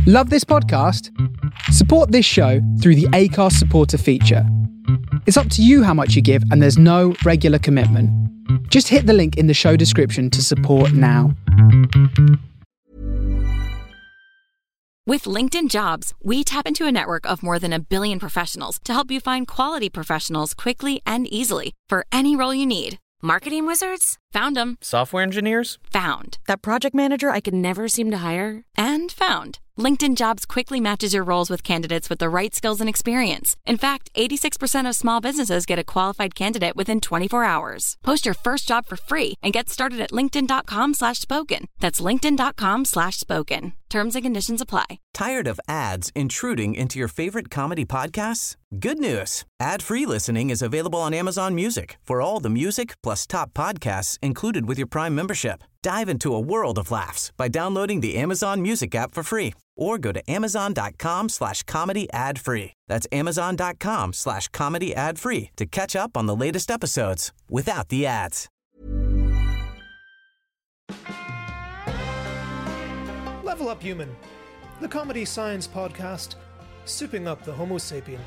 Love this podcast? Support this show through the Acast supporter feature. It's up to you how much you give, and there's no regular commitment. Just hit the link in the show description to support now. With LinkedIn Jobs, we tap into a network of more than 1 billion professionals to help you find quality professionals quickly and easily for any role you need. Marketing wizards? Found them. Software engineers? Found. That project manager I could never seem to hire? And found. LinkedIn Jobs quickly matches your roles with candidates with the right skills and experience. In fact, 86% of small businesses get a qualified candidate within 24 hours. Post your first job for free and get started at linkedin.com/spoken. That's linkedin.com/spoken. Terms and conditions apply. Tired of ads intruding into your favorite comedy podcasts? Good news. Ad-free listening is available on Amazon Music for all the music plus top podcasts included with your Prime membership. Dive into a world of laughs by downloading the Amazon Music app for free or go to amazon.com/comedy ad-free. That's amazon.com/comedy ad-free to catch up on the latest episodes without the ads. Level Up Human, the comedy science podcast, souping up the Homo sapien.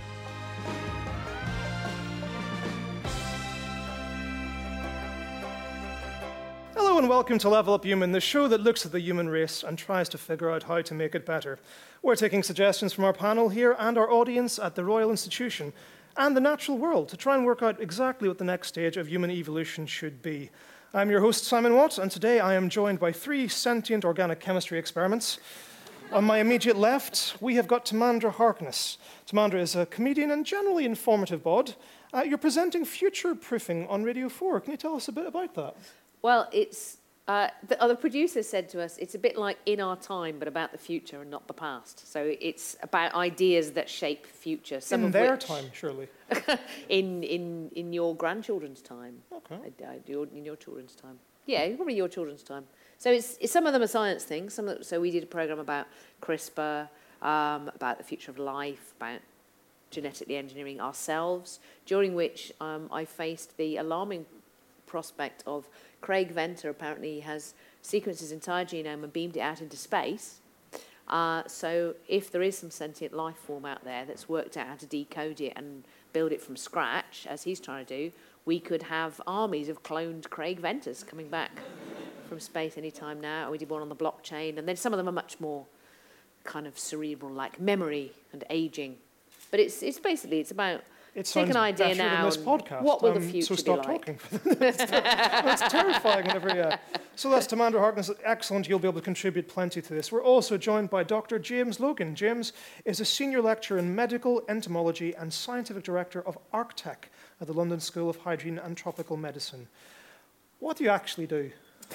Hello and welcome to Level Up Human, the show that looks at the human race and tries to figure out how to make it better. We're taking suggestions from our panel here and our audience at the Royal Institution and the natural world to try and work out exactly what the next stage of human evolution should be. I'm your host, Simon Watt, and today I am joined by 3 sentient organic chemistry experiments. On my immediate left, we have got Timandra Harkness. Timandra is a comedian and generally informative bod. You're presenting Future Proofing on Radio 4. Can you tell us a bit about that? Well, it's the other producer said to us, it's a bit like In Our Time, but about the future and not the past. So it's about ideas that shape the future. Some in of their which, time, surely. in your grandchildren's time. Okay. In your children's time. Yeah, probably your children's time. So it's some of them are science things. So we did a program about CRISPR, about the future of life, about genetically engineering ourselves, during which I faced the alarming prospect of Craig Venter apparently has sequenced his entire genome and beamed it out into space. So if there is some sentient life form out there that's worked out how to decode it and build it from scratch, as he's trying to do, we could have armies of cloned Craig Venters coming back from space anytime now. We did one on the blockchain, and then some of them are much more kind of cerebral, like memory and aging. But it's about take an idea now. This podcast. What will the future so stop be like? talking. That's terrifying. Whenever, So that's Timandra Harkness. Excellent. You'll be able to contribute plenty to this. We're also joined by Dr. James Logan. James is a senior lecturer in medical entomology and scientific director of ArcTech at the London School of Hygiene and Tropical Medicine. What do you actually do?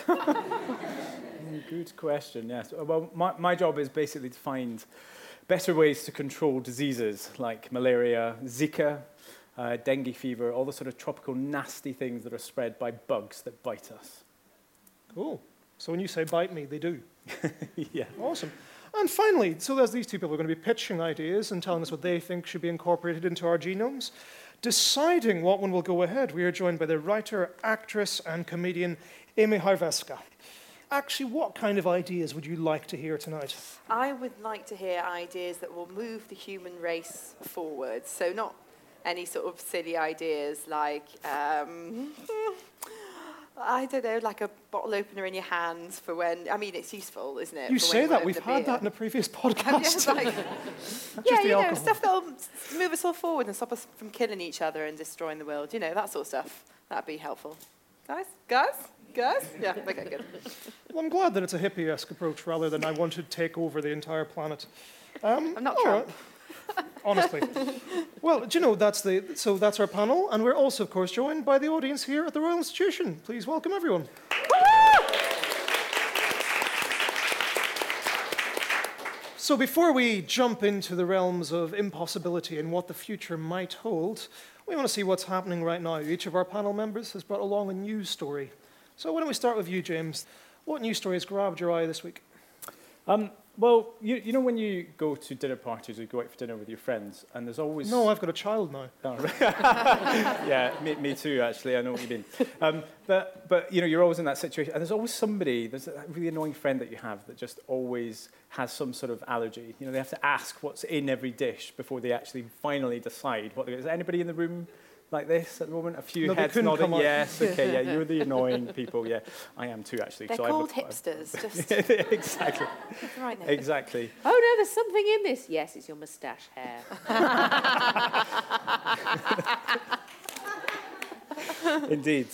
Good question, yes. Well, my job is basically to find better ways to control diseases like malaria, Zika, dengue fever, all the sort of tropical nasty things that are spread by bugs that bite us. Cool. So when you say bite me, they do. Yeah. Awesome. And finally, so there's these two people who are going to be pitching ideas and telling us what they think should be incorporated into our genomes. Deciding what one will go ahead, we are joined by the writer, actress, and comedian Amy Harveska. Actually, what kind of ideas would you like to hear tonight? I would like to hear ideas that will move the human race forward. So not any sort of silly ideas like, I don't know, like a bottle opener in your hands for when, I mean, it's useful, isn't it? You say that, we've had that in a previous podcast. Stuff that'll move us all forward and stop us from killing each other and destroying the world, that sort of stuff. That'd be helpful. Guys? Yeah, okay, good. Well, I'm glad that it's a hippie-esque approach rather than I want to take over the entire planet. I'm not Trump. Right. Honestly. Well, do you know, that's our panel, and we're also, of course, joined by the audience here at the Royal Institution. Please welcome everyone. So before we jump into the realms of impossibility and what the future might hold, we want to see what's happening right now. Each of our panel members has brought along a news story. So why don't we start with you, James? What news story has grabbed your eye this week? Well, you know when you go to dinner parties or you go out for dinner with your friends, and there's always... No, I've got a child now. Oh, right. Yeah, me too, actually. I know what you mean. But you know, you're always in that situation, and there's always somebody, there's a really annoying friend that you have that just always has some sort of allergy. You know, they have to ask what's in every dish before they actually finally decide what they're... Is there anybody in the room like this at the moment? A few heads nodding. Yes, okay, yeah, you're the annoying people. Yeah, I am too, actually. They're called hipsters. Just exactly. Right now. Exactly. Oh no, there's something in this. Yes, it's your moustache hair. Indeed.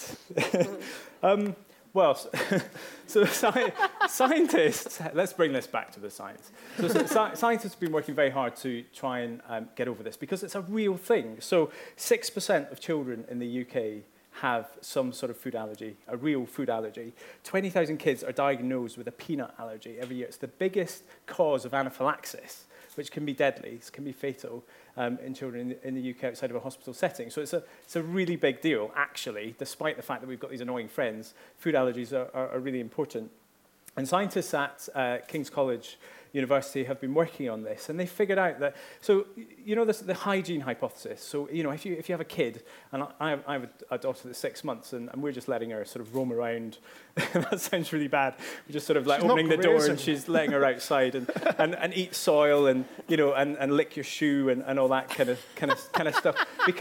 Well, so scientists, let's bring this back to the science. So scientists have been working very hard to try and get over this because it's a real thing. So 6% of children in the UK have some sort of food allergy, a real food allergy. 20,000 kids are diagnosed with a peanut allergy every year. It's the biggest cause of anaphylaxis, which can be deadly, it can be fatal in children in the UK outside of a hospital setting. So it's a really big deal, actually, despite the fact that we've got these annoying friends. Food allergies are really important. And scientists at King's College University have been working on this, and they figured out that, so, you know, the hygiene hypothesis. So, you know, if you have a kid, and I have a daughter that's 6 months, and we're just letting her sort of roam around. That sounds really bad. We're just sort of like she's opening the door, and she's letting her outside and eat soil, and you know, and lick your shoe and all that kind of stuff,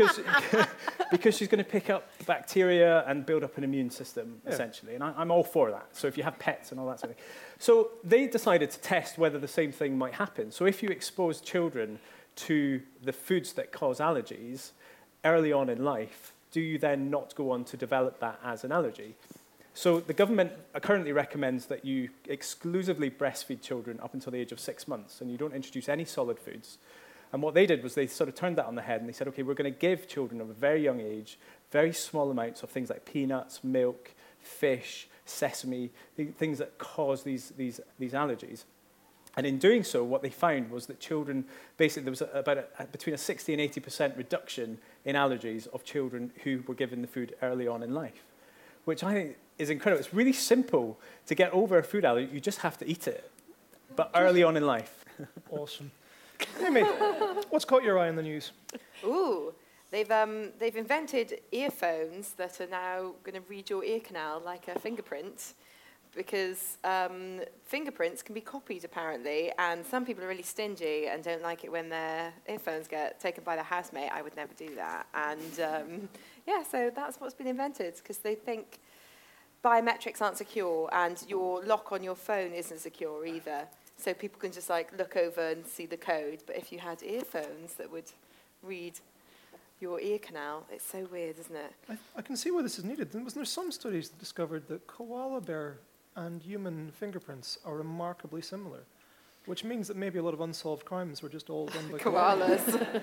because she's going to pick up bacteria and build up an immune system, essentially. And I'm all for that. So if you have pets and all that sort of thing. So they decided to test whether the same thing might happen. So if you expose children to the foods that cause allergies early on in life, do you then not go on to develop that as an allergy? So the government currently recommends that you exclusively breastfeed children up until the age of 6 months, and you don't introduce any solid foods. And what they did was they sort of turned that on the head, and they said, okay, we're going to give children of a very young age very small amounts of things like peanuts, milk, fish, sesame, things that cause these allergies. And in doing so, what they found was that children, basically there was between a 60 and 80% reduction in allergies of children who were given the food early on in life, which I think is incredible. It's really simple to get over a food allergy. You just have to eat it, but early on in life. Awesome. Amy, what's caught your eye in the news? Ooh, they've invented earphones that are now going to read your ear canal like a fingerprint, because fingerprints can be copied apparently, and some people are really stingy and don't like it when their earphones get taken by their housemate. I would never do that. And yeah, so that's what's been invented, because they think biometrics aren't secure and your lock on your phone isn't secure either. So people can just like look over and see the code. But if you had earphones that would read your ear canal, it's so weird, isn't it? I can see why this is needed. Wasn't there some studies that discovered that koala bear and human fingerprints are remarkably similar, which means that maybe a lot of unsolved crimes were just all done by koalas.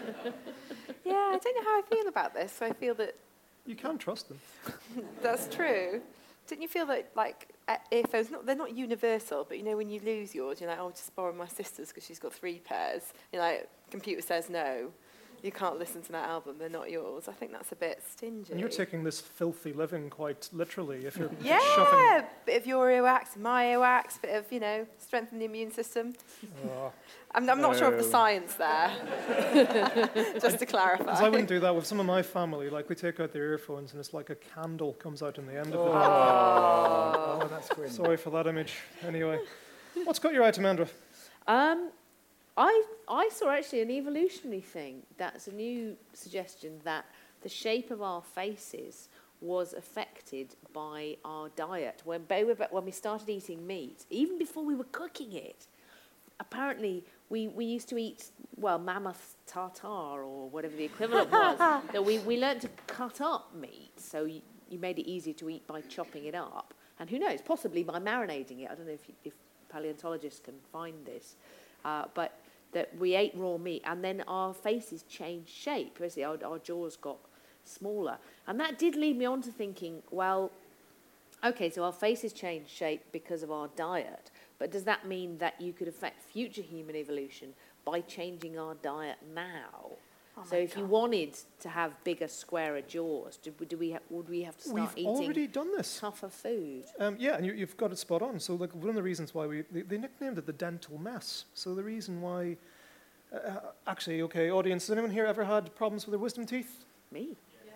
Yeah, I don't know how I feel about this. I feel that you can't trust them. That's true. Didn't you feel that, like, earphones, they're not universal, but, you know, when you lose yours, you're like, oh, just borrow my sister's because she's got 3 pairs. You're like, computer says no. You can't listen to that album, they're not yours. I think that's a bit stingy. And you're taking this filthy living quite literally if you're yeah, shoving... bit of your earwax, my earwax, bit of, you know, strengthen the immune system. Oh. I'm not sure of the science there, just to clarify. Because I wouldn't do that with some of my family. Like, we take out their earphones and it's like a candle comes out in the end of the day. Oh, that's great. Sorry for that image. Anyway, what's got your eye, Tamandra? I saw actually an evolutionary thing. That's a new suggestion that the shape of our faces was affected by our diet. When we started eating meat, even before we were cooking it, apparently we used to eat, well, mammoth tartare or whatever the equivalent was. That we learned to cut up meat, so you made it easier to eat by chopping it up. And who knows, possibly by marinating it. I don't know if paleontologists can find this. But that we ate raw meat, and then our faces changed shape. Basically, our jaws got smaller. And that did lead me on to thinking, well, okay, so our faces changed shape because of our diet, but does that mean that you could affect future human evolution by changing our diet now? So if you wanted to have bigger, squarer jaws, would we have to start We've eating already done this. tougher food? Yeah, and you've got it spot on. So like one of the reasons why they nicknamed it the dental mess. So the reason why, actually, okay, audience, has anyone here ever had problems with their wisdom teeth? Me?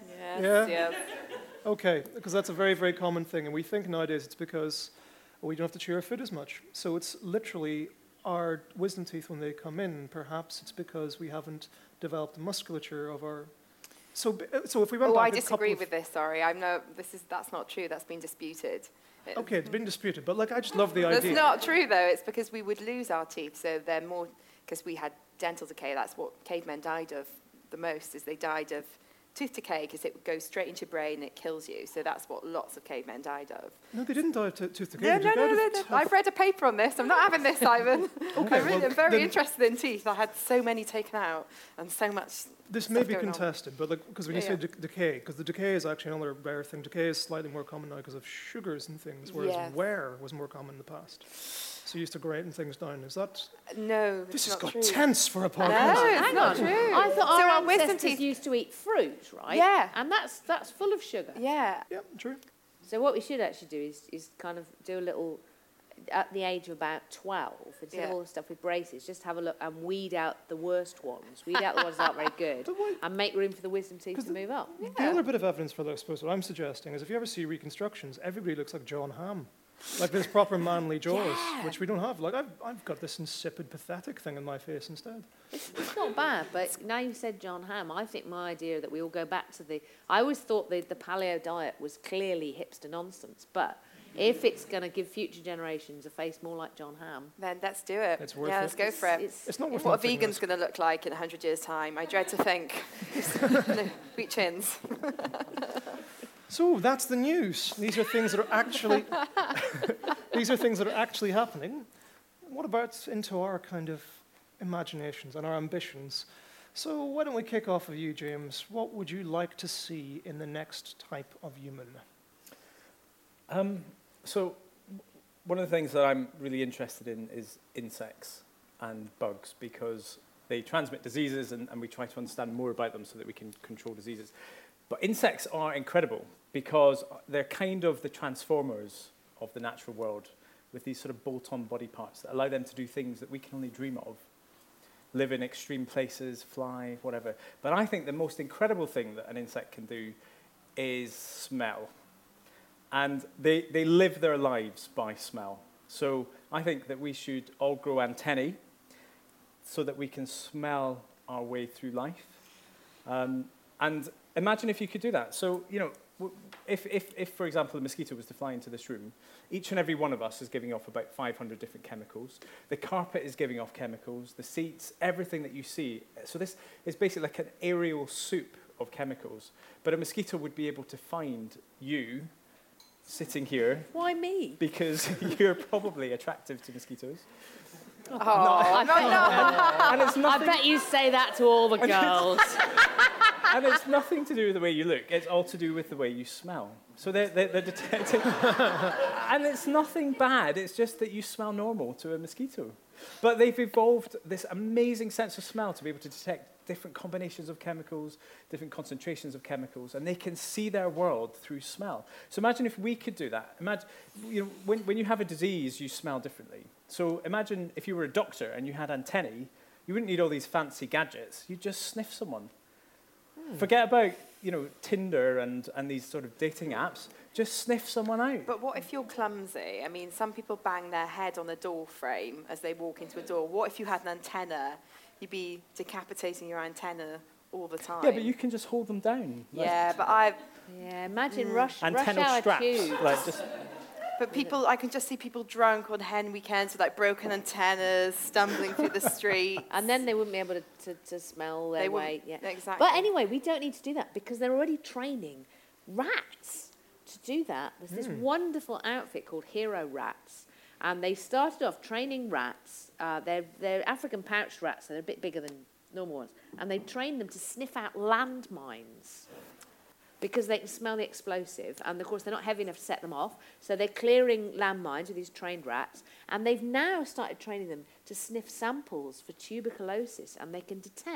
Yes. Okay, because that's a very, very common thing. And we think nowadays it's because we don't have to chew our food as much. So it's literally our wisdom teeth when they come in. Perhaps it's because we haven't developed the musculature of our... So if we went back I a couple disagree of... with this, sorry. That's not true. That's been disputed. Okay, it's been disputed, but like I just love the idea. That's not true, though. It's because we would lose our teeth, so they're more... Because we had dental decay. That's what cavemen died of the most, is they died of tooth decay because it goes straight into your brain and it kills you. So that's what lots of cavemen died of. No, they didn't die of tooth decay. No. I've read a paper on this. I'm not having this, Simon. I'm very interested in teeth. I had so many taken out and so much. This may be contested, but because when you say decay, because the decay is actually another rare thing. Decay is slightly more common now because of sugars and things, whereas wear was more common in the past. So you used to grind things down. Is that? No, this has got true. tense for a podcast. No, it's not true. I thought So our our wisdom ancestors teeth used to eat fruit, right? Yeah. And that's full of sugar. Yeah. Yeah, true. So what we should actually do is kind of do a little, at the age of about 12, instead of all the stuff with braces, just have a look and weed out the worst ones, weed out the ones that aren't very good, and make room for the wisdom teeth to move up. The other bit of evidence for that, I suppose, what I'm suggesting is if you ever see reconstructions, everybody looks like John Hamm. Like this proper manly jaws, which we don't have. Like I've got this insipid, pathetic thing in my face instead. It's not bad, but now you said John Hamm, I think my idea that we all go back to I always thought the paleo diet was clearly hipster nonsense, but if it's going to give future generations a face more like John Hamm, then let's do it. It's worth it. Let's go for it. It's not worth what a nothing, vegan's going to look like in 100 years' time. I dread to think. Sweet chins. So that's the news. These are things that are actually happening. What about into our kind of imaginations and our ambitions? So why don't we kick off with you, James? What would you like to see in the next type of human? So one of the things that I'm really interested in is insects and bugs because they transmit diseases and we try to understand more about them so that we can control diseases. But insects are incredible because they're kind of the transformers of the natural world with these sort of bolt-on body parts that allow them to do things that we can only dream of. Live in extreme places, fly, whatever. But I think the most incredible thing that an insect can do is smell. And they live their lives by smell. So I think that we should all grow antennae so that we can smell our way through life. And imagine if you could do that. So, you know, if, for example, a mosquito was to fly into this room, each and every one of us is giving off about 500 different chemicals. The carpet is giving off chemicals, the seats, everything that you see. So this is basically like an aerial soup of chemicals. But a mosquito would be able to find you sitting here. Why me? Because you're probably attractive to mosquitoes. Oh, And it's nothing, I bet you say that to all the girls. and it's nothing to do with the way you look. It's all to do with the way you smell. So they're detecting. And it's nothing bad. It's just that you smell normal to a mosquito. But they've evolved this amazing sense of smell to be able to detect different combinations of chemicals, different concentrations of chemicals, and they can see their world through smell. So imagine if we could do that. Imagine, you know, when you have a disease, you smell differently. So imagine if you were a doctor and you had antennae, you wouldn't need all these fancy gadgets. You'd just sniff someone. Forget about, you know, Tinder and these sort of dating apps. Just sniff someone out. But what if you're clumsy? I mean, some people bang their head on a door frame as they walk into a door. What if you had an antenna? You'd be decapitating your antenna all the time. Yeah, but you can just hold them down. Yeah, but I've... Yeah, imagine rush Antennal hour straps. tubes. Like just, But people, I can just see people drunk on hen weekends with like broken antennas, stumbling through the street. And then they wouldn't be able to smell their They way. wouldn't- Yeah. exactly. But anyway, we don't need to do that because they're already training rats to do that. There's this wonderful outfit called Hero Rats. And they started off training rats. They're African pouched rats, so they're a bit bigger than normal ones. And they trained them to sniff out landmines because they can smell the explosive. And, of course, they're not heavy enough to set them off. So they're clearing landmines with these trained rats. And they've now started training them to sniff samples for tuberculosis. And they can detect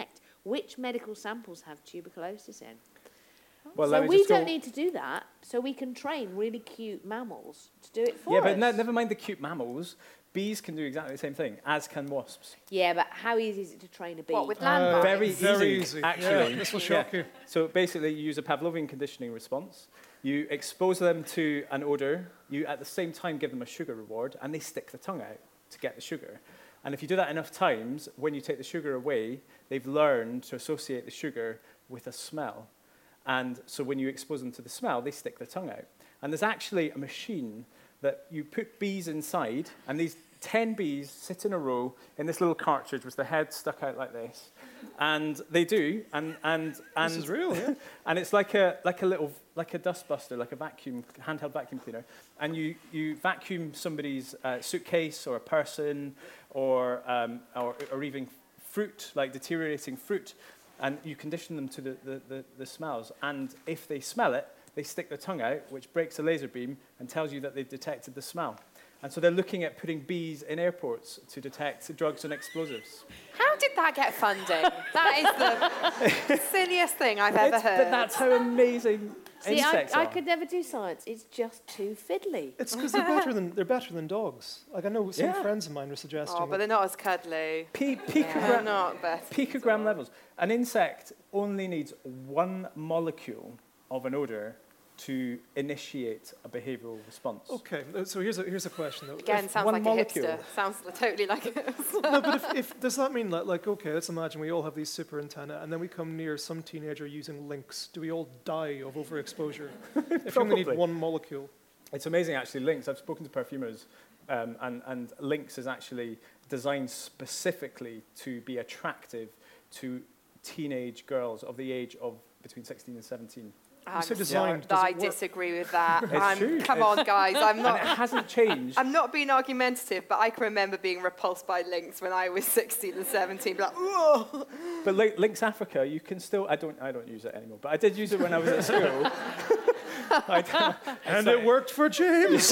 which medical samples have tuberculosis in. Well, So we don't need to do that, so we can train really cute mammals to do it for us. Yeah, but never mind the cute mammals. Bees can do exactly the same thing, as can wasps. Yeah, but how easy is it to train a bee? What, with landmines? Very easy, actually. Yeah, this will shock you. So basically, you use a Pavlovian conditioning response. You expose them to an odor. You, at the same time, give them a sugar reward, and they stick the tongue out to get the sugar. And if you do that enough times, when you take the sugar away, they've learned to associate the sugar with a smell. And so when you expose them to the smell, they stick their tongue out. And there's actually a machine that you put bees inside, and these 10 bees sit in a row in this little cartridge with their head stuck out like this. And they do, and This is real, yeah. and it's like a dust buster, like a handheld vacuum cleaner. And you vacuum somebody's suitcase or a person or even fruit, like deteriorating fruit, and you condition them to the smells. And if they smell it, they stick their tongue out, which breaks a laser beam and tells you that they've detected the smell. And so they're looking at putting bees in airports to detect drugs and explosives. How did that get funding? That is the silliest thing I've ever heard. But that's how amazing See, insects I are. could never do science. It's just too fiddly. It's because they're better than dogs. Like I know some friends of mine were suggesting. Oh, but they're not as cuddly. They're Picogram, not best. picogram levels. An insect only needs one molecule of an odor to initiate a behavioral response. Okay, so here's a question though. Again, sounds one like molecule. a hipster. Sounds totally like it. No, but if does that mean like okay, let's imagine we all have these super antennae, and then we come near some teenager using lynx. Do we all die of overexposure if you only need Probably. one molecule? It's amazing, actually, lynx. I've spoken to perfumers, and lynx is actually designed specifically to be attractive to teenage girls of the age of between 16 and 17. So designed, does I it work? disagree with that. It's true. Come on, guys. I'm And not. it hasn't changed. I'm not being argumentative, but I can remember being repulsed by lynx when I was 16 and 17. Be like, ugh. But Lynx Africa, you can still. I don't use it anymore, but I did use it when I was at school. And it worked for James.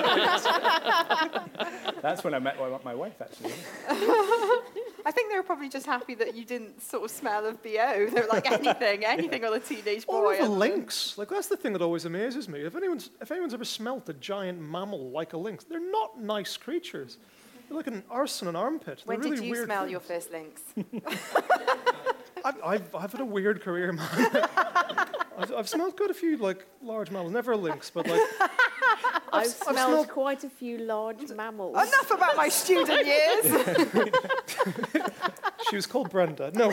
That's when I met my wife, actually. I think they were probably just happy that you didn't sort of smell of BO. They were like, anything on a teenage boy. Or of a lynx. Like that's the thing that always amazes me. If anyone's ever smelt a giant mammal like a lynx, they're not nice creatures. They're like an arse in an armpit. They're When really did you weird smell things. your first lynx? I've had a weird career, man. I've smelled quite a few like large mammals. Never a lynx, but like I've smelled quite a few large mammals. Enough about my student years. she was called Brenda. No,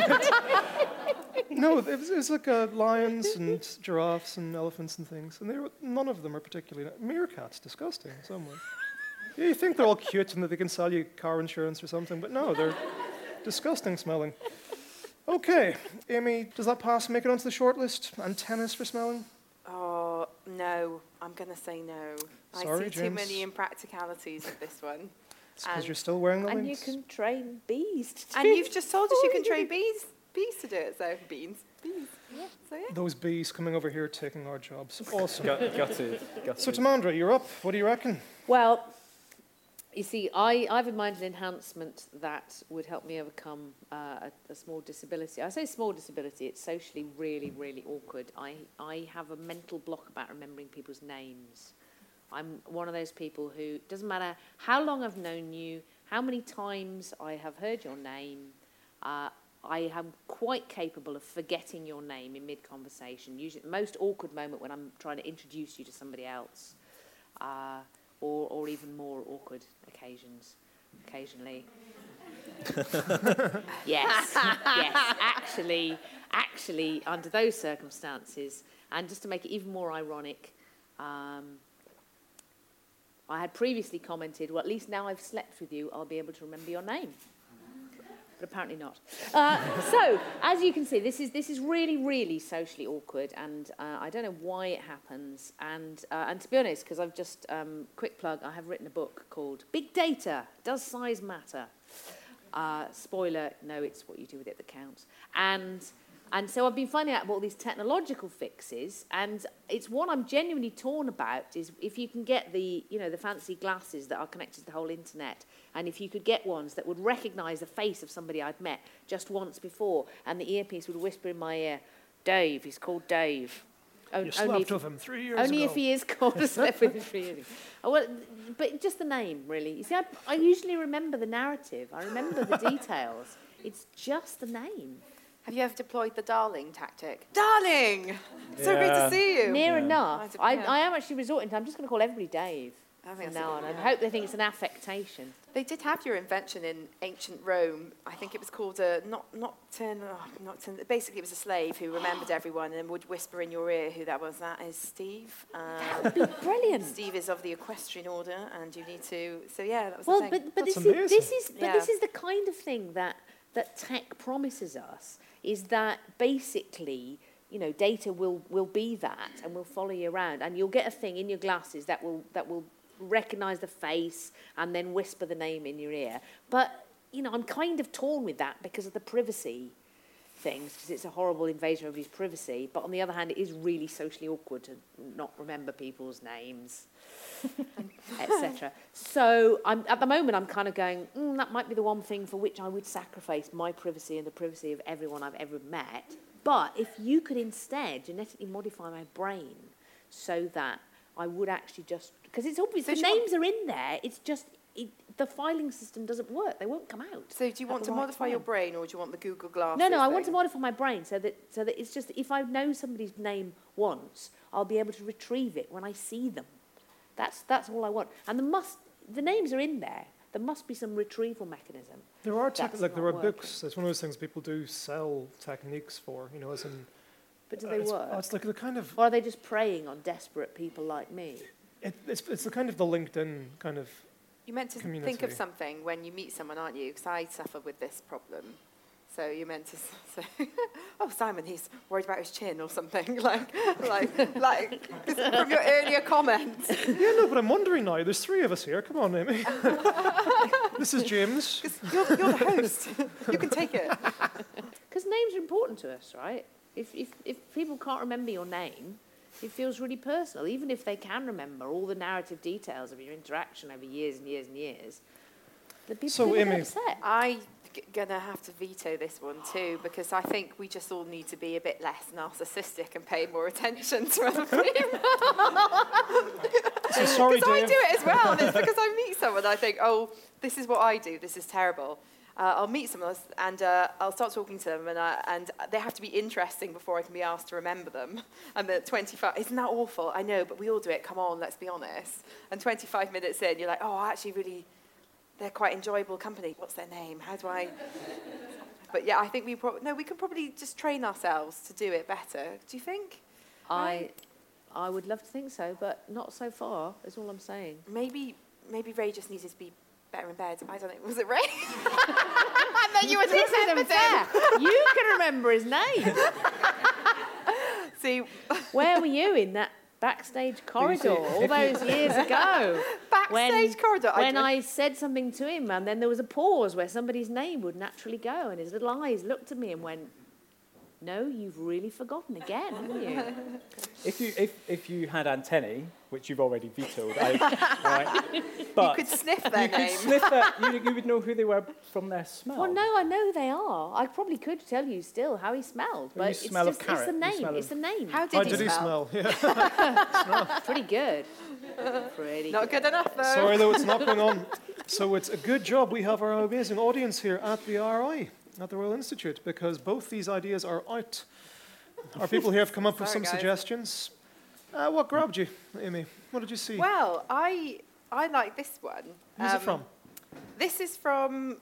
no, it was like lions and giraffes and elephants and things, and none of them are particularly meerkats. Disgusting, in some way. Yeah, you think they're all cute and that they can sell you car insurance or something, but no, they're disgusting smelling. Okay, Amy, does that pass? Make it onto the shortlist? Antennas for smelling? Oh, no. I'm going to say no. Sorry, I see too James. many impracticalities of this one. It's because And- you're still wearing the And you links. can train bees to do And you've just told us you can Oh, train bees to do it, so bees. Yeah. So yeah. Those bees coming over here taking our jobs. Awesome. Gutted. So, Tamandra, you're up. What do you reckon? Well, you see, I've in mind an enhancement that would help me overcome a small disability. I say small disability, it's socially really, really awkward. I have a mental block about remembering people's names. I'm one of those people who, doesn't matter how long I've known you, how many times I have heard your name, I am quite capable of forgetting your name in mid-conversation, usually the most awkward moment when I'm trying to introduce you to somebody else. Or even more awkward occasionally. Yes. Actually, under those circumstances, and just to make it even more ironic, I had previously commented, well, at least now I've slept with you, I'll be able to remember your name. But apparently not. So, as you can see, this is really, really socially awkward, and I don't know why it happens. And to be honest, because I've just, quick plug, I have written a book called Big Data, Does Size Matter? Spoiler, no, it's what you do with it that counts. And so I've been finding out about all these technological fixes, and it's what I'm genuinely torn about, is if you can get the fancy glasses that are connected to the whole internet, And if you could get ones that would recognise the face of somebody I'd met just once before, and the earpiece would whisper in my ear, Dave, he's called Dave. You slept with him 3 years ago. Only if he is called, I slept with him 3 years ago. Oh, well, but just the name, really. You see, I usually remember the narrative. I remember the details. It's just the name. Have you ever deployed the darling tactic? Darling! So great to see you. Near enough. I am actually resorting to, I'm just going to call everybody Dave I think from that's now a on. good I hope they think it's an affectation. They did have your invention in ancient Rome. I think it was called a nocturne. Basically, it was a slave who remembered everyone and would whisper in your ear who that was. That is Steve. That would be brilliant. Steve is of the equestrian order, and you need to. So yeah, that was Well, the thing. but this is the kind of thing that tech promises us, is that basically, you know, data will be that and will follow you around, and you'll get a thing in your glasses that will recognise the face and then whisper the name in your ear. But, you know, I'm kind of torn with that because of the privacy things, because it's a horrible invasion of his privacy. But on the other hand, it is really socially awkward to not remember people's names, etc. So at the moment, I'm kind of going, that might be the one thing for which I would sacrifice my privacy and the privacy of everyone I've ever met. But if you could instead genetically modify my brain so that I would actually just... Because it's obvious, the names are in there, it's just... the filing system doesn't work. They won't come out. So do you want to modify your brain, or do you want the Google Glasses? No, I want to modify my brain so that it's just, if I know somebody's name once, I'll be able to retrieve it when I see them. That's all I want. And the names are in there. There must be some retrieval mechanism. There are books. It's one of those things people do sell techniques for, you know, as in... But do they work? It's like the kind of... Or are they just preying on desperate people like me? It's the kind of the LinkedIn kind of... You're meant to think of something when you meet someone, aren't you? Because I suffer with this problem. So you're meant to say, oh, Simon, he's worried about his chin or something, like from your earlier comments. Yeah, no, but I'm wondering now. There's 3 of us here. Come on, Amy. This is James. You're the host. You can take it. Because names are important to us, right? If people can't remember your name, it feels really personal. Even if they can remember all the narrative details of your interaction over years and years and years, the people get upset. I'm going to have to veto this one too, because I think we just all need to be a bit less narcissistic and pay more attention to other people. Sorry, Because I do it as well. It's because I meet someone, I think, oh, this is what I do, this is terrible. I'll meet someone else and I'll start talking to them, and they have to be interesting before I can be asked to remember them. And at 25, isn't that awful? I know, but we all do it. Come on, let's be honest. And 25 minutes in, you're like, oh, actually, really, they're quite enjoyable company. What's their name? How do I? But yeah, I think we can probably just train ourselves to do it better. Do you think? I would love to think so, but not so far. Is all I'm saying. Maybe Ray just needed to be better in bed. I don't know. Was it Ray? And then you were This isn't fair. You can remember his name. See, where were you in that backstage corridor all those years ago? Backstage corridor. When I said something to him, and then there was a pause where somebody's name would naturally go, and his little eyes looked at me and went, "No, you've really forgotten again, haven't you?" If you had antennae, which you've already vetoed, right? But you could sniff their name. You could sniff that. You would know who they were from their smell. Well, no, I know who they are. I probably could tell you still how he smelled, but it's smell just of carrot. it's the name. It's the name. How did he smell? Yeah. Pretty good. Pretty Not good enough, though. Sorry, though, it's not going on. So it's a good job we have our amazing audience here at the RI, at the Royal Institute, because both these ideas are out. Our people here have come up with some suggestions. What grabbed you, Amy? What did you see? Well, I like this one. Who's it from? This is from...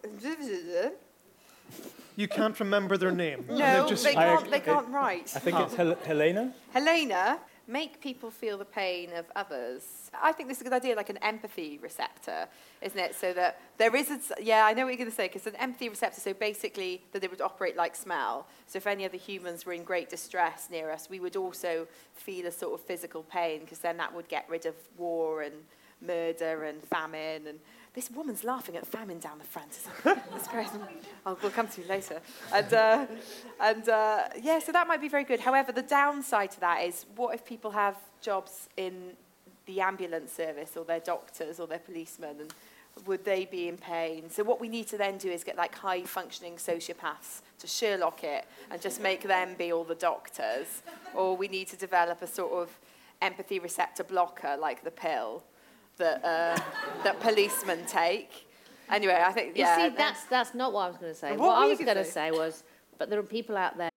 You can't remember their name. No, they can't write. I think it's Helena. Helena, make people feel the pain of others. I think this is a good idea, like an empathy receptor, isn't it? So that there is I know what you're going to say, because an empathy receptor, so basically that it would operate like smell. So if any other humans were in great distress near us, we would also feel a sort of physical pain, because then that would get rid of war and murder and famine. And this woman's laughing at famine down the front. That's great. We'll come to you later. So that might be very good. However, the downside to that is, what if people have jobs in the ambulance service, or their doctors, or their policemen, and would they be in pain? So what we need to then do is get like high-functioning sociopaths to Sherlock it and just make them be all the doctors. Or we need to develop a sort of empathy receptor blocker, like the pill that policemen take. Anyway, I think, You see, that's not what I was going to say. What What were I you was gonna going to say? say was, but there are people out there.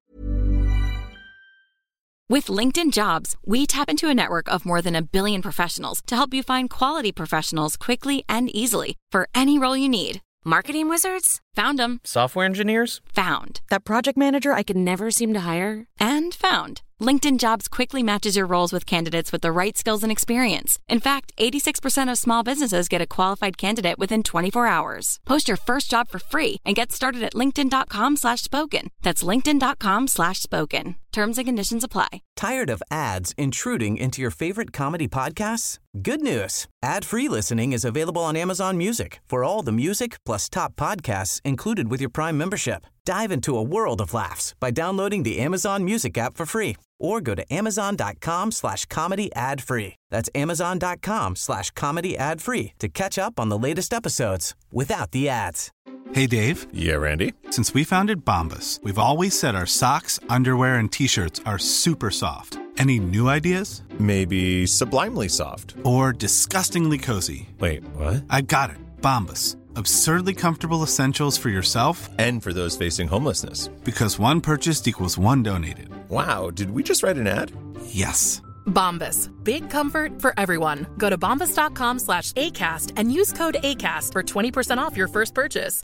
With LinkedIn Jobs, we tap into a network of more than 1 billion professionals to help you find quality professionals quickly and easily for any role you need. Marketing wizards? Found them. Software engineers? Found. That project manager I could never seem to hire? And found. LinkedIn Jobs quickly matches your roles with candidates with the right skills and experience. In fact, 86% of small businesses get a qualified candidate within 24 hours. Post your first job for free and get started at linkedin.com/spoken. That's linkedin.com/spoken. Terms and conditions apply. Tired of ads intruding into your favorite comedy podcasts? Good news. Ad-free listening is available on Amazon Music for all the music plus top podcasts included with your Prime membership. Dive into a world of laughs by downloading the Amazon Music app for free or go to amazon.com/comedy ad-free. That's amazon.com/comedy ad-free to catch up on the latest episodes without the ads. Hey, Dave. Yeah, Randy. Since we founded Bombas, we've always said our socks, underwear, and T-shirts are super soft. Any new ideas? Maybe sublimely soft. Or disgustingly cozy? Wait, what? I got it. Bombas. Absurdly comfortable essentials for yourself And for those facing homelessness. because one purchased equals one donated. Wow, did we just write an ad? Yes. Bombas. Big comfort for everyone. Go to bombas.com/ACAST and use code ACAST for 20% off your first purchase.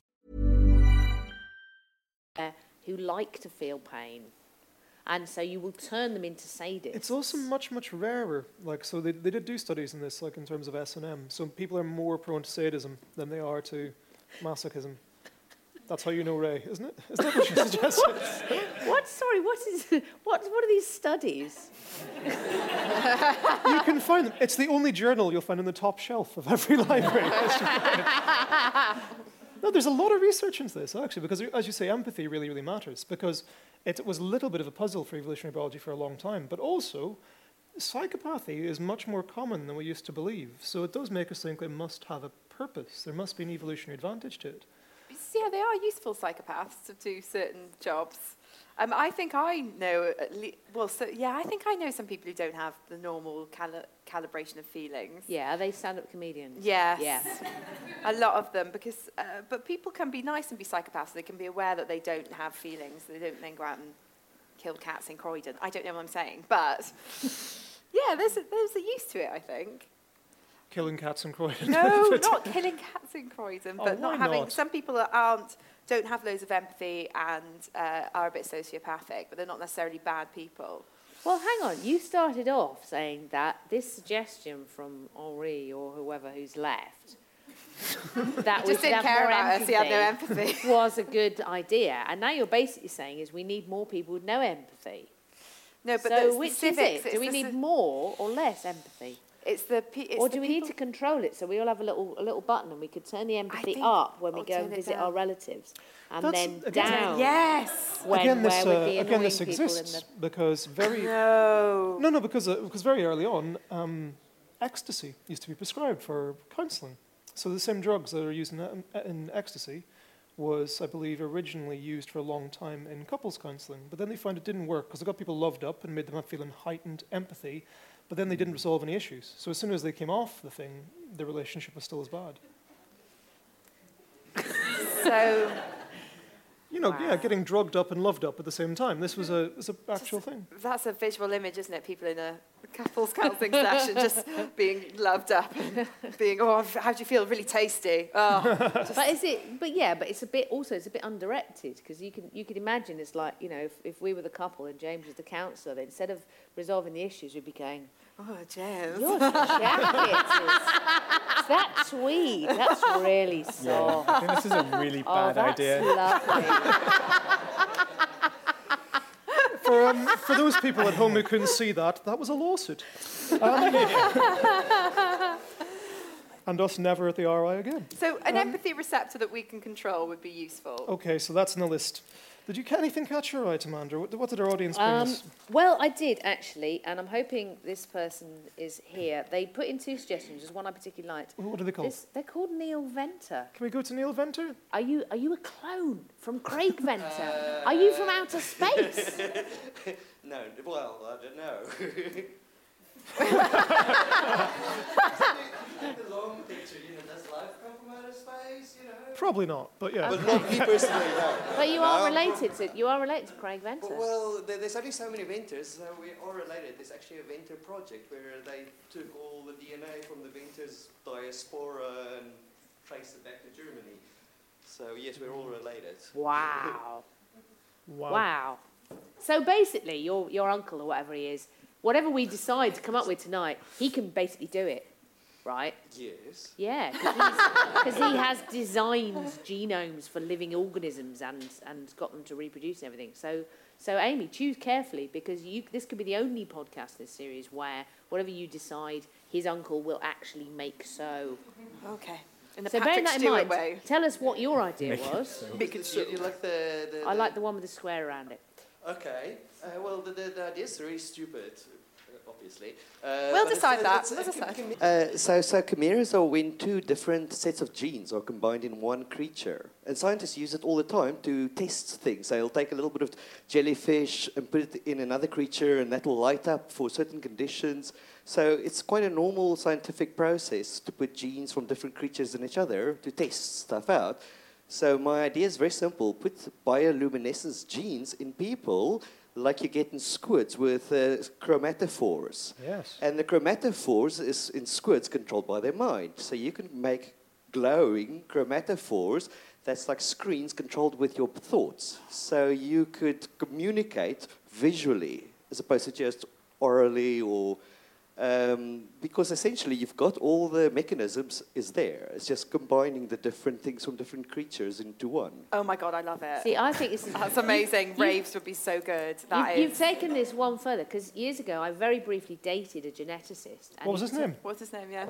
Who like to feel pain. And so you will turn them into sadists. It's also much, much rarer. Like, so they did do studies in this, like in terms of S&M. So people are more prone to sadism than they are to masochism. That's how you know Ray, isn't it? Is that what you suggested? What? Sorry, what are these studies? You can find them. It's the only journal you'll find on the top shelf of every library. No, there's a lot of research into this, actually, because, as you say, empathy really, really matters, because it was a little bit of a puzzle for evolutionary biology for a long time, but also psychopathy is much more common than we used to believe, so it does make us think it must have a purpose. There must be an evolutionary advantage to it. Yeah, they are useful psychopaths to do certain jobs. I think I know, I think I know some people who don't have the normal calibration of feelings. Yeah, are they stand-up comedians? Yes. Yeah. A lot of them, because, but people can be nice and be psychopaths. They can be aware that they don't have feelings. They don't then go out and kill cats in Croydon. I don't know what I'm saying, but yeah, there's a use to it, I think. Killing cats in Croydon. No, not killing cats in Croydon, but why not having. not? Some people don't have loads of empathy and are a bit sociopathic, but they're not necessarily bad people. Well, hang on. You started off saying that this suggestion from Henri or whoever who's left that we Just should didn't have care more about us. He had no empathy. was a good idea. And now you're basically saying is we need more people with no empathy. No, but So the which is civics, it? Do we need more or less empathy? Or do we need to control it so we all have a little button and we could turn the empathy up when we go and visit our relatives and then down? Yes. Again, this people exists because very because very early on, ecstasy used to be prescribed for counselling. So the same drugs that are used in ecstasy was, I believe, originally used for a long time in couples counselling. But then they found it didn't work because it got people loved up and made them feel heightened empathy. But then they didn't resolve any issues. So as soon as they came off the thing, the relationship was still as bad. So, getting drugged up and loved up at the same time. This was an actual thing. that's a visual image, isn't it? People in a couples counselling session just being loved up and being, how do you feel? Really tasty. Oh, But it's a bit undirected because you can imagine it's like, if we were the couple and James was the counsellor, then instead of resolving the issues, we'd be going, James. your jacket is that tweed. That's really soft. I think this is a really bad idea. That's lovely. For those people at home who couldn't see that was a lawsuit. And us never at the RI again. So an empathy receptor that we can control would be useful. Okay, so that's in the list. Did you anything catch your eye, Tamandra? What did our audience bring us? Well, I did, actually, and I'm hoping this person is here. They put in 2 suggestions. There's one I particularly liked. What are they called? They're called Neil Venter. Can we go to Neil Venter? Are you a clone from Craig Venter? Are you from outer space? No, well, I don't know. The long picture, does life come from outer space, Probably not, but yeah. But not me personally, no. But you are related to Craig Venter. Well, there's only so many Venters, so we are related. There's actually a Venter project where they took all the DNA from the Venters diaspora and traced it back to Germany. So yes, we're all related. Wow. Wow. So basically, your uncle or whatever he is, whatever we decide to come up with tonight, he can basically do it, right? Yes. Yeah, because he has designed genomes for living organisms and got them to reproduce and everything. So Amy, choose carefully, because this could be the only podcast this series where whatever you decide, his uncle will actually make so. Okay. In the So bearing Patrick that in Stewart mind, way. tell us what your idea was. You like the I like the one with the square around it. Okay. Well, the idea is really stupid, obviously. We'll decide that. We'll decide. So chimeras are when 2 different sets of genes are combined in one creature. And scientists use it all the time to test things. They'll take a little bit of jellyfish and put it in another creature, and that will light up for certain conditions. So it's quite a normal scientific process to put genes from different creatures in each other to test stuff out. So my idea is very simple. Put bioluminescence genes in people like you get in squids with chromatophores. Yes. And the chromatophores is in squids controlled by their mind. So you can make glowing chromatophores that's like screens controlled with your thoughts. So you could communicate visually as opposed to just orally or... because essentially you've got all the mechanisms is there. It's just combining the different things from different creatures into one. Oh my God, I love it. See, I think this is... That's amazing. Raves would be so good. You've taken this one further, because years ago I very briefly dated a geneticist. And What was his name? What's his name, yeah?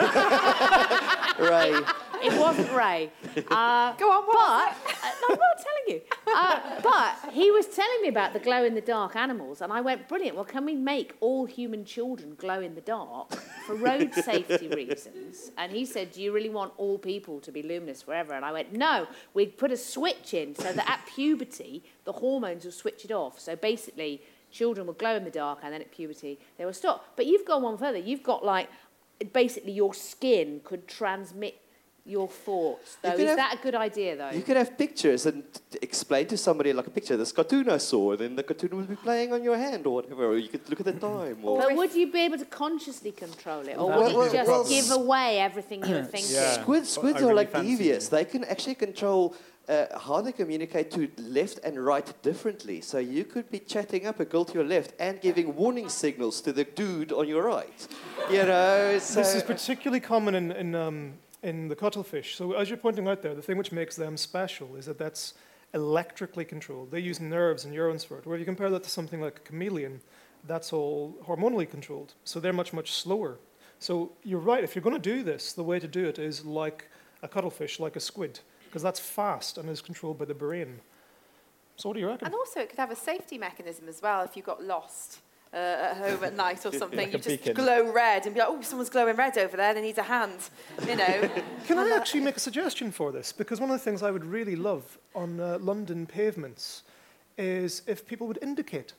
Ray. It wasn't Ray. Go on, what? I'm not telling you. But he was telling me about the glow-in-the-dark animals, and I went, brilliant, well, can we make all human children glow in the dark for road safety reasons? And he said, do you really want all people to be luminous forever? And I went, no, we'd put a switch in so that at puberty, the hormones will switch it off. So basically, children will glow in the dark, and then at puberty, they will stop. But you've gone one further. You've got, like, basically your skin could transmit your thoughts, though. Is that a good idea, though? You could have pictures and explain to somebody like a picture, this cartoon I saw, then the cartoon would be playing on your hand or whatever, or you could look at the time. Or But would you be able to consciously control it, or would you just give away everything you were thinking? Squids are like devious. They can actually control how they communicate to left and right differently. So you could be chatting up a girl to your left and giving warning signals to the dude on your right. So This is particularly common in the cuttlefish. So as you're pointing out there, the thing which makes them special is that that's electrically controlled. They use nerves and neurons for it. Where if you compare that to something like a chameleon, that's all hormonally controlled. So they're much, much slower. So you're right, if you're going to do this, the way to do it is like a cuttlefish, like a squid, because that's fast and is controlled by the brain. So what do you reckon? And also it could have a safety mechanism as well if you got lost at home at night or something. Like you just beacon. glow red and be like, oh, someone's glowing red over there, they need a hand, Can I actually make a suggestion for this? Because one of the things I would really love on London pavements is if people would indicate.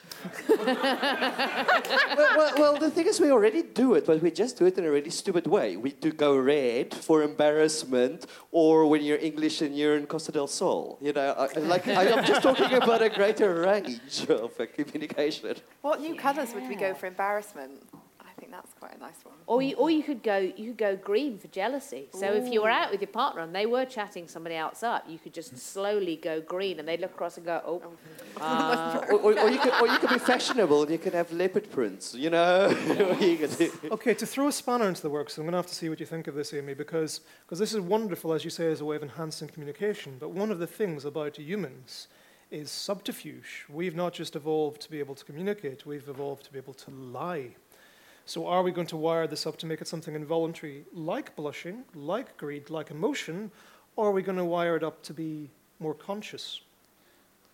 well, the thing is, we already do it, but we just do it in a really stupid way. We do go red for embarrassment, or when you're English and you're in Costa del Sol. I'm just talking about a greater range of communication. What new colours would we go for embarrassment? I think that's quite a nice one. Or you could go green for jealousy. So if you were out with your partner and they were chatting somebody else up, you could just slowly go green, and they'd look across and go, or you could be fashionable and you can have leopard prints, Okay, to throw a spanner into the works, I'm going to have to see what you think of this, Amy, because this is wonderful, as you say, as a way of enhancing communication. But one of the things about humans is subterfuge. We've not just evolved to be able to communicate, we've evolved to be able to lie. So are we going to wire this up to make it something involuntary, like blushing, like greed, like emotion, or are we going to wire it up to be more conscious?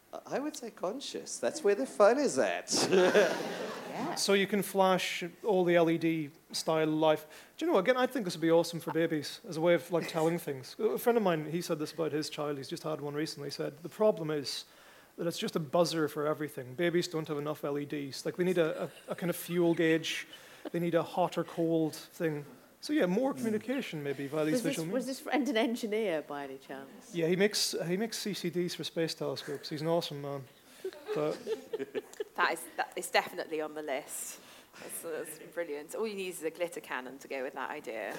I would say conscious. That's where the fun is at. So you can flash all the LED style life. Do you know, again, I think this would be awesome for babies as a way of like telling things. A friend of mine, he said this about his child. He's just had one recently. He said, the problem is that it's just a buzzer for everything. Babies don't have enough LEDs. Like they need a kind of fuel gauge. They need a hot or cold thing. So yeah, more communication maybe via these visual means. Was this friend an engineer by any chance? Yeah, he makes CCDs for space telescopes. He's an awesome man. But That is definitely on the list. That's brilliant. All you need is a glitter cannon to go with that idea.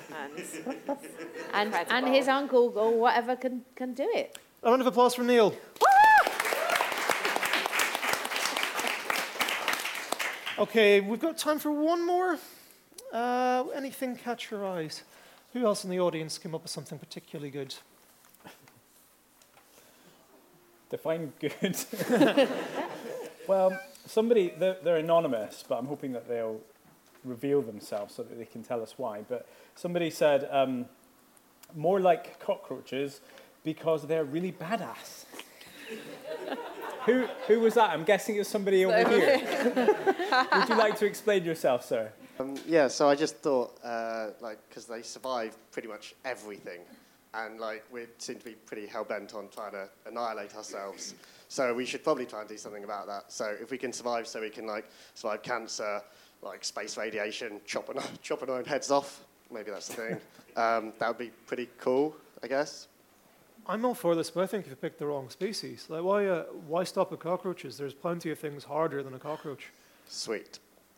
And his uncle or whatever can do it. A round of applause for Neil. Okay, we've got time for one more. Anything catch your eyes? Who else in the audience came up with something particularly good? Define good. Well, somebody, they're anonymous, but I'm hoping that they'll reveal themselves so that they can tell us why. But somebody said, more like cockroaches because they're really badass. Who was that? I'm guessing it's somebody over here. Would you like to explain yourself, sir? Yeah, so I just thought, because they survive pretty much everything, and we seem to be pretty hell-bent on trying to annihilate ourselves. So we should probably try and do something about that. So if we can survive, so we can survive cancer, space radiation, chopping our own heads off. Maybe that's the thing. That would be pretty cool, I guess. I'm all for this, but I think you've picked the wrong species. Why stop at cockroaches? There's plenty of things harder than a cockroach. Sweet.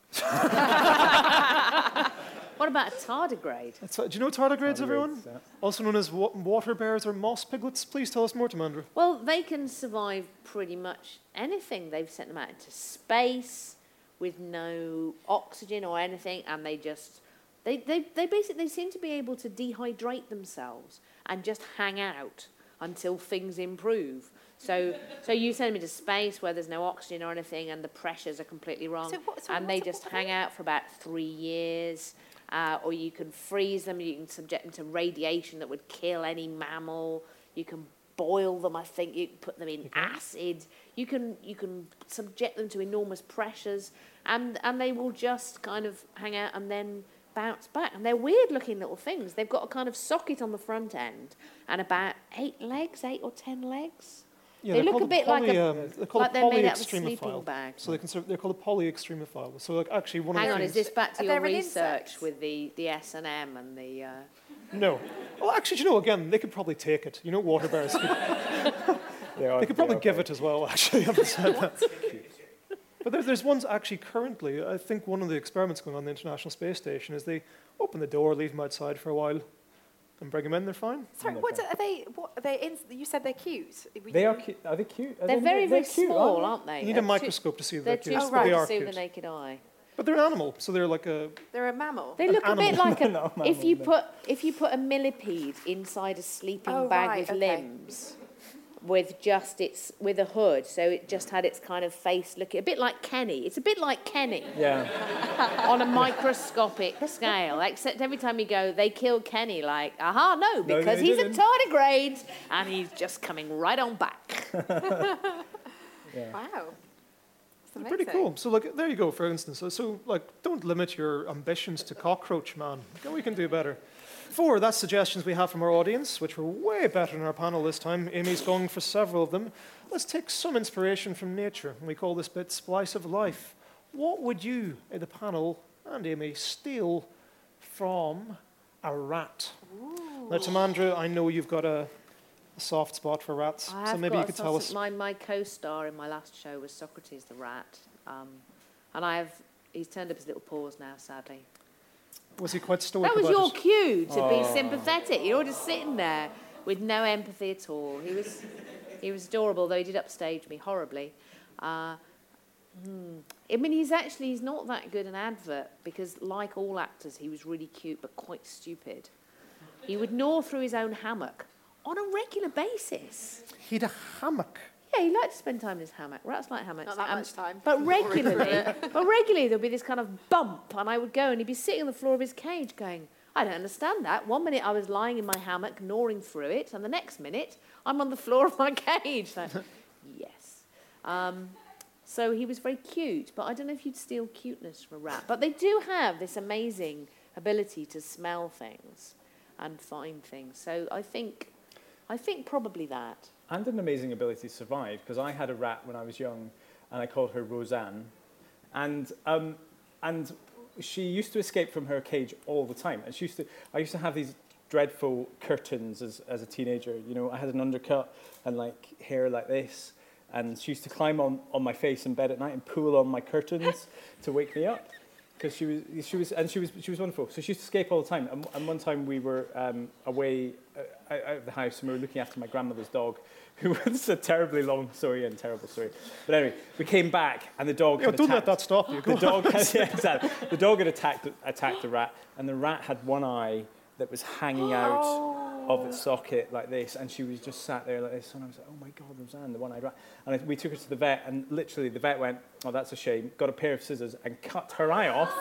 What about a tardigrade? Do you know tardigrades, everyone? Yeah. Also known as water bears or moss piglets. Please tell us more, Tamandra. Well, they can survive pretty much anything. They've sent them out into space with no oxygen or anything, and they basically seem to be able to dehydrate themselves and just hang out until things improve. So you send them into space where there's no oxygen or anything, and the pressures are completely wrong, and they just hang out for about 3 years. Or you can freeze them. You can subject them to radiation that would kill any mammal. You can boil them. I think you can put them in acid. You can subject them to enormous pressures, and they will just kind of hang out and then bounce back. And they're weird-looking little things. They've got a kind of socket on the front end and about 8 or 10 legs. Yeah, they look a bit like they're made out of a sleeping bag. So they're called a polyextremophile. So actually one Hang of the on, things... is this back to your research with the S&M and the... No. Well, actually, you know, again, they could probably take it. You know, water bears. They could probably give it as well, actually. I haven't said that. But there's ones actually currently, I think one of the experiments going on the International Space Station is they open the door, leave them outside for a while, and bring them in, they're fine. Sorry, what are they? You said they're cute. They are cute. Are they cute? They're very, very small, aren't they? You need a microscope to see if they're cute. They're too small to see with the naked eye. But they're an animal, so they're like a... They're a mammal. They look a bit like if you put a millipede inside a sleeping bag with limbs, with a hood, so it just had its kind of face looking a bit like Kenny. It's a bit like Kenny. Yeah. On a microscopic scale, except every time you go, they killed Kenny. Because he's a tardigrade and he's just coming right on back. Wow. They're pretty cool. So, there you go, for instance. So, don't limit your ambitions to cockroach, man. We can do better. 4, that's suggestions we have from our audience, which were way better than our panel this time. Amy's going for several of them. Let's take some inspiration from nature. We call this bit Splice of Life. What would you, in the panel, and Amy, steal from a rat? Ooh. Now, Tamandra, I know you've got a soft spot for rats, so maybe you could tell us. My co-star in my last show was Socrates the rat, and he's turned up his little paws now, sadly. Was he quite stoic? That was your cue to be sympathetic. You're just sitting there with no empathy at all. He was adorable, though he did upstage me horribly. I mean, he's not that good an advert because, like all actors, he was really cute but quite stupid. He would gnaw through his own hammock on a regular basis. He had a hammock? Yeah, he liked to spend time in his hammock. Rats like hammocks. Not that much time. But regularly there'd be this kind of bump, and I would go, and he'd be sitting on the floor of his cage going, I don't understand that. 1 minute I was lying in my hammock, gnawing through it, and the next minute I'm on the floor of my cage. Yes. So he was very cute, but I don't know if you'd steal cuteness from a rat. But they do have this amazing ability to smell things and find things. So I think probably that. And an amazing ability to survive, because I had a rat when I was young, and I called her Roseanne. And she used to escape from her cage all the time. And I used to have these dreadful curtains as a teenager. You know, I had an undercut and like hair like this. And she used to climb on my face in bed at night and pull on my curtains to wake me up, because she was wonderful. So she used to escape all the time. And one time we were away out of the house, and we were looking after my grandmother's dog, who was a terribly long story and terrible story. But anyway, we came back, and the dog. Don't let that stop you. The dog exactly. The dog had attacked the rat, and the rat had one eye that was hanging out of its socket like this, and she was just sat there like this, and I was like, oh my God, Roseanne, the one-eyed rat. And we took her to the vet, and literally the vet went, oh, that's a shame, got a pair of scissors and cut her eye off,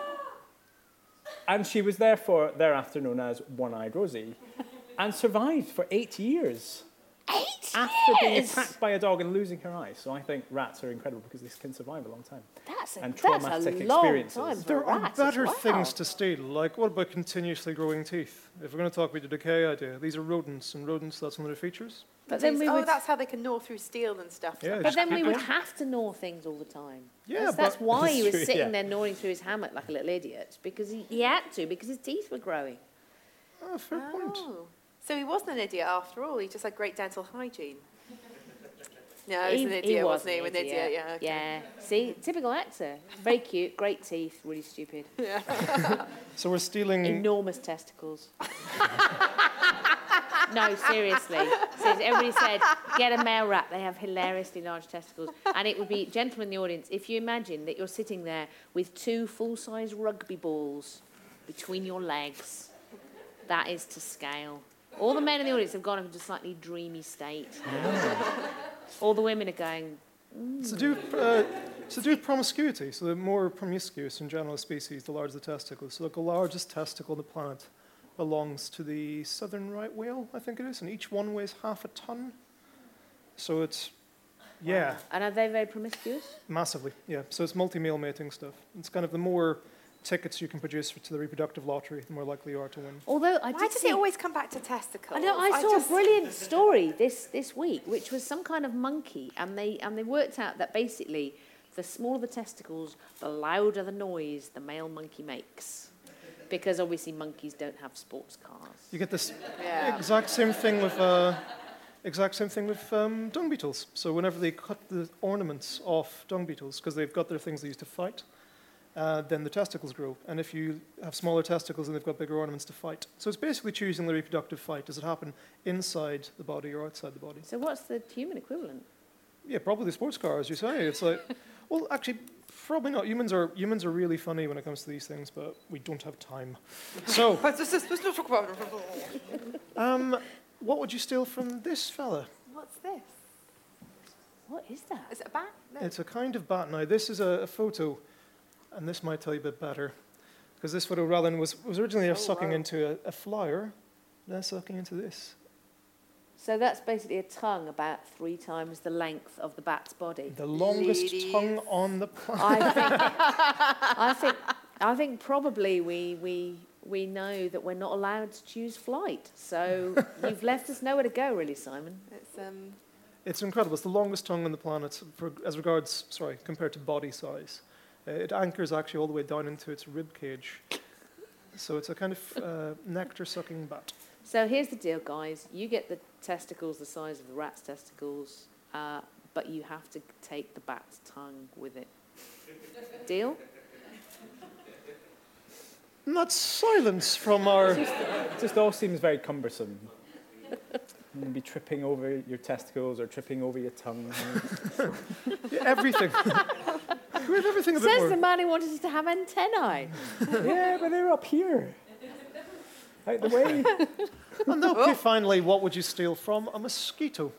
and she was thereafter known as One-Eyed Rosie, and survived for 8 years. 8 years? After being attacked by a dog and losing her eye. So I think rats are incredible because they can survive a long time. That's a traumatic long experiences. time for There are rats better as well. things to steal. Like, what about continuously growing teeth? If we're going to talk about the decay idea, these are rodents, and rodents, that's one of their features. But then that's how they can gnaw through steel and stuff. Yeah, But then we would have to gnaw things all the time. Yeah, that's why he was true, sitting yeah. there gnawing through his hammock like a little idiot, because he had to, because his teeth were growing. Oh, fair point. So he wasn't an idiot after all. He just had great dental hygiene. No, He he was an idiot, wasn't he? an An idiot, yeah. Okay. Yeah. See, typical actor. Very cute, great teeth, really stupid. Yeah. So we're stealing... Enormous testicles. No, seriously. Everybody said, get a male rat. They have hilariously large testicles. And it would be, gentlemen in the audience, if you imagine that you're sitting there with 2 full-size rugby balls between your legs, that is to scale. All the men in the audience have gone into a slightly dreamy state. All the women are going... To do with promiscuity, so the more promiscuous in general a species, the larger the testicles. So like the largest testicle on the planet belongs to the southern right whale, I think it is, and each one weighs half a ton. So it's, yeah. Wow. And are they very promiscuous? Massively, yeah. So it's multi-male mating stuff. It's kind of the more tickets you can produce to the reproductive lottery, the more likely you are to win. Although Why does it always come back to testicles? I saw a brilliant story this week, which was some kind of monkey, and they worked out that basically the smaller the testicles, the louder the noise the male monkey makes, because obviously monkeys don't have sports cars. You get this exact same thing with dung beetles. So whenever they cut the ornaments off dung beetles, because they've got their things they use to fight, then the testicles grow. And if you have smaller testicles, then they've got bigger ornaments to fight. So it's basically choosing the reproductive fight. Does it happen inside the body or outside the body? So what's the human equivalent? Yeah, probably the sports car, as you say. It's like, well, actually, probably not. Humans are really funny when it comes to these things, but we don't have time. So, Let's not talk about it. what would you steal from this fella? What's this? What is that? Is it a bat? No. It's a kind of bat. Now, this is a photo, and this might tell you a bit better, because this photo, rather than was originally sucking into a flower, then sucking into this. So that's basically a tongue about 3 times the length of the bat's body. The longest tongue on the planet. I think probably we know that we're not allowed to choose flight. So you've left us nowhere to go, really, Simon. It's incredible. It's the longest tongue on the planet compared to body size. It anchors actually all the way down into its rib cage. So it's a kind of nectar-sucking bat. So here's the deal, guys. You get the testicles the size of the rat's testicles, but you have to take the bat's tongue with it. Deal? And that's silence from our... It just all seems very cumbersome. You'd be tripping over your testicles or tripping over your tongue. Yeah, everything. We have everything a bit Says more. the man who wanted us to have antennae. Yeah, but they're up here. Out the way. And okay, finally, what would you steal from a mosquito?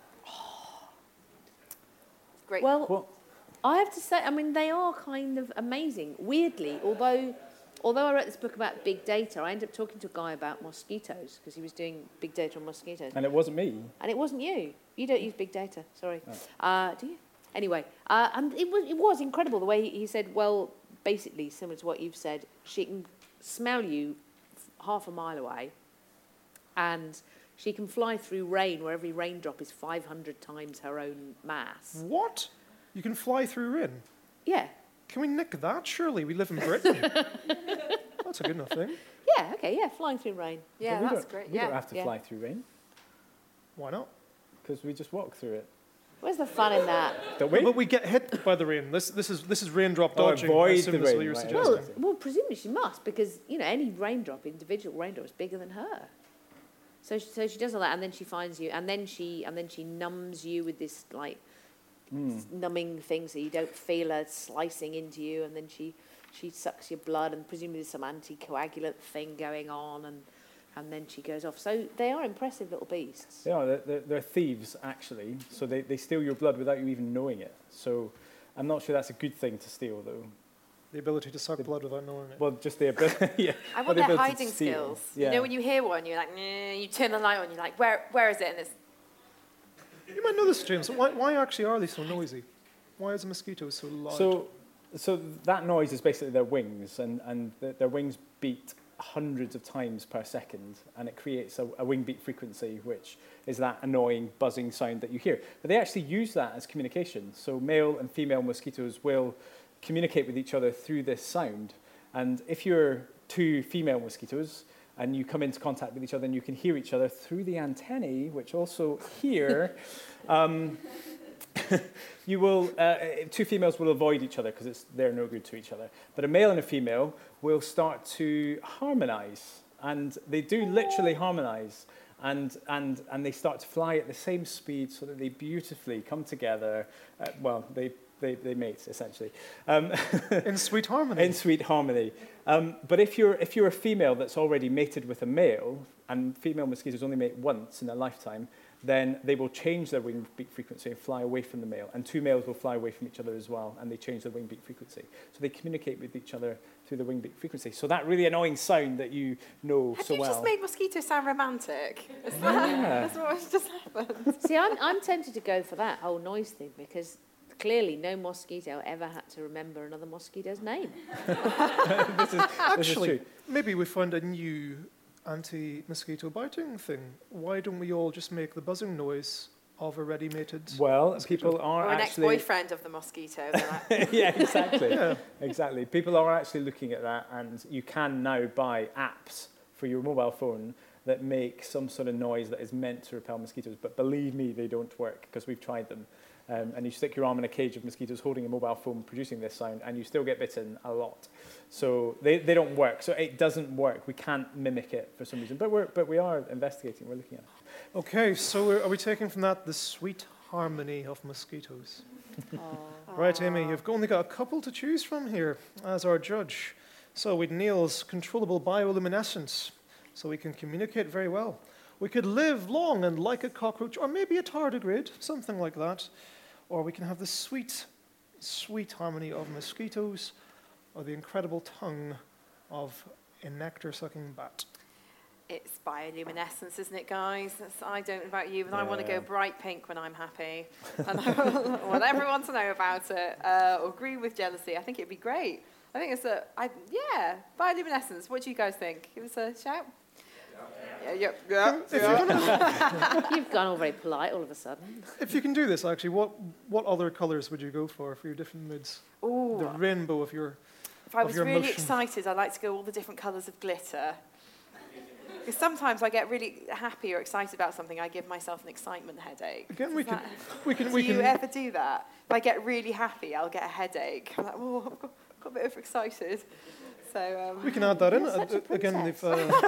Great. Well, I have to say, I mean, they are kind of amazing. Weirdly, although I wrote this book about big data, I ended up talking to a guy about mosquitoes because he was doing big data on mosquitoes. And it wasn't me. And it wasn't you. You don't use big data, sorry. Oh. Do you? Anyway, and it was incredible the way he said, well, basically similar to what you've said, she can smell you half a mile away, and she can fly through rain where every raindrop is 500 times her own mass. What? You can fly through rain? Yeah. Can we nick that? Surely we live in Britain. That's a good enough thing. Yeah, okay, yeah, flying through rain. Yeah, that's great. We don't have to fly through rain. Why not? Because we just walk through it. Where's the fun in that? Don't we? But we get hit by the rain. This is raindrop dodging. Avoid the rain. You're Right, suggesting. Well, presumably she must, because, any individual raindrop is bigger than her. So she does all that, and then she finds you, and then she numbs you with this, like, numbing thing so you don't feel her slicing into you, and then she sucks your blood, and presumably there's some anticoagulant thing going on, and then she goes off. So they are impressive little beasts. Yeah, they're thieves, actually. So they steal your blood without you even knowing it. So I'm not sure that's a good thing to steal, though. The ability to suck blood without knowing it. Well, just the ability. Yeah. I want their hiding steal. skills. Yeah. When you hear one, you're like, you turn the light on, you're like, where is it? And it's... You might know this, James. Why actually are they so noisy? Why is a mosquito so loud? So that noise is basically their wings, and their wings beat hundreds of times per second, and it creates a wing beat frequency, which is that annoying buzzing sound that you hear. But they actually use that as communication. So male and female mosquitoes will communicate with each other through this sound. And if you're two female mosquitoes and you come into contact with each other and you can hear each other through the antennae, which also hear, you will, two females will avoid each other because they're no good to each other. But a male and a female will start to harmonize, and they do literally harmonize, and they start to fly at the same speed so that they beautifully come together. They mate, essentially. In sweet harmony. In sweet harmony. But if you're a female that's already mated with a male, and female mosquitoes only mate once in their lifetime, then they will change their wing beat frequency and fly away from the male. And two males will fly away from each other as well, and they change their wing beat frequency. So they communicate with each other through the wing beat frequency. So that really annoying sound that you know so well. Have you just made mosquitoes sound romantic? That's what's just happened. See, I'm tempted to go for that whole noise thing, because clearly no mosquito ever had to remember another mosquito's name. Actually, maybe we found a new anti-mosquito biting thing. Why don't we all just make the buzzing noise of a ready mated mosquito? People are or an actually... ex-boyfriend of the mosquito. Yeah, exactly. Exactly. People are actually looking at that, and you can now buy apps for your mobile phone that make some sort of noise that is meant to repel mosquitoes. But believe me, they don't work, because we've tried them. And you stick your arm in a cage of mosquitoes holding a mobile phone producing this sound, and you still get bitten a lot. So they don't work. So it doesn't work. We can't mimic it for some reason. But we are investigating. We're looking at it. Okay, so are we taking from that the sweet harmony of mosquitoes? Right, Amy, you've only got a couple to choose from here as our judge. So we'd Neil's controllable bioluminescence, so we can communicate very well. We could live long and like a cockroach, or maybe a tardigrade, something like that. Or we can have the sweet, sweet harmony of mosquitoes, or the incredible tongue of a nectar-sucking bat. It's bioluminescence, isn't it, guys? I don't know about you, but I want to go bright pink when I'm happy. And I want everyone to know about it, or agree with jealousy. I think it'd be great. I think it's bioluminescence. What do you guys think? Give us a shout. Yeah. You've gone all very polite all of a sudden. If you can do this, actually, what other colours would you go for your different moods? Ooh. The rainbow of your If I was really emotion. excited, I'd like to go all the different colours of glitter. Because sometimes I get really happy or excited about something, I give myself an excitement headache. Again, we can. Do you ever do that? If I get really happy, I'll get a headache. I'm like, I've got a bit overexcited. So we can add that in. Again, if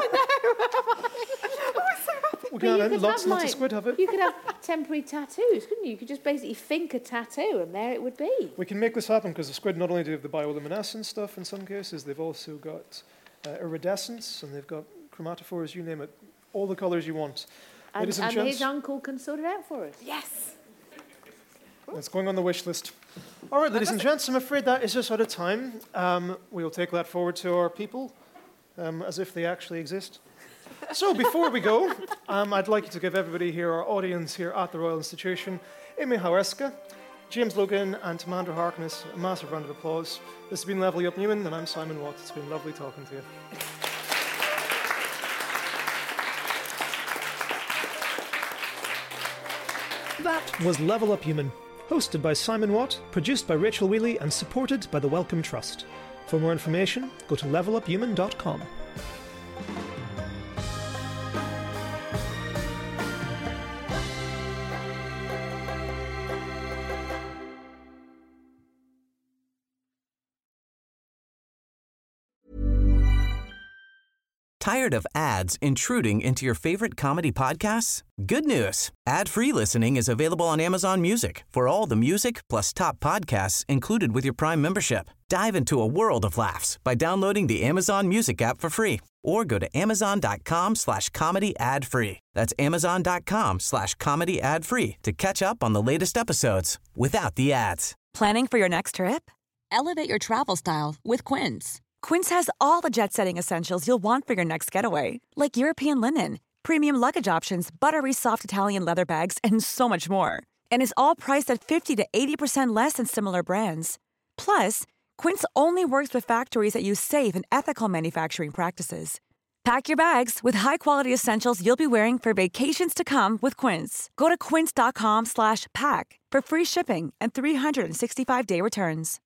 we can add in lots of squid have it. You could have temporary tattoos, couldn't you? You could just basically think a tattoo, and there it would be. We can make this happen because the squid not only do have the bioluminescence stuff in some cases, they've also got iridescence, and they've got chromatophores, you name it, all the colours you want. And his uncle can sort it out for us. Yes. It's going on the wish list. All right, ladies and gents, I'm afraid that is us out of time. We'll take that forward to our people as if they actually exist. So before we go, I'd like to give everybody here, our audience here at the Royal Institution, Amy Hawerska, James Logan and Tamandra Harkness, a massive round of applause. This has been Levelling Up Newman, and I'm Simon Watt. It's been lovely talking to you. That was Level Up Human, hosted by Simon Watt, produced by Rachel Wheely, and supported by the Wellcome Trust. For more information, go to leveluphuman.com. Tired of ads intruding into your favorite comedy podcasts? Good news. Ad-free listening is available on Amazon Music for all the music plus top podcasts included with your Prime membership. Dive into a world of laughs by downloading the Amazon Music app for free or go to amazon.com/comedy ad-free. That's amazon.com/comedy ad-free to catch up on the latest episodes without the ads. Planning for your next trip? Elevate your travel style with Quince. Quince has all the jet-setting essentials you'll want for your next getaway, like European linen, premium luggage options, buttery soft Italian leather bags, and so much more. And is all priced at 50 to 80% less than similar brands. Plus, Quince only works with factories that use safe and ethical manufacturing practices. Pack your bags with high-quality essentials you'll be wearing for vacations to come with Quince. Go to quince.com/pack for free shipping and 365-day returns.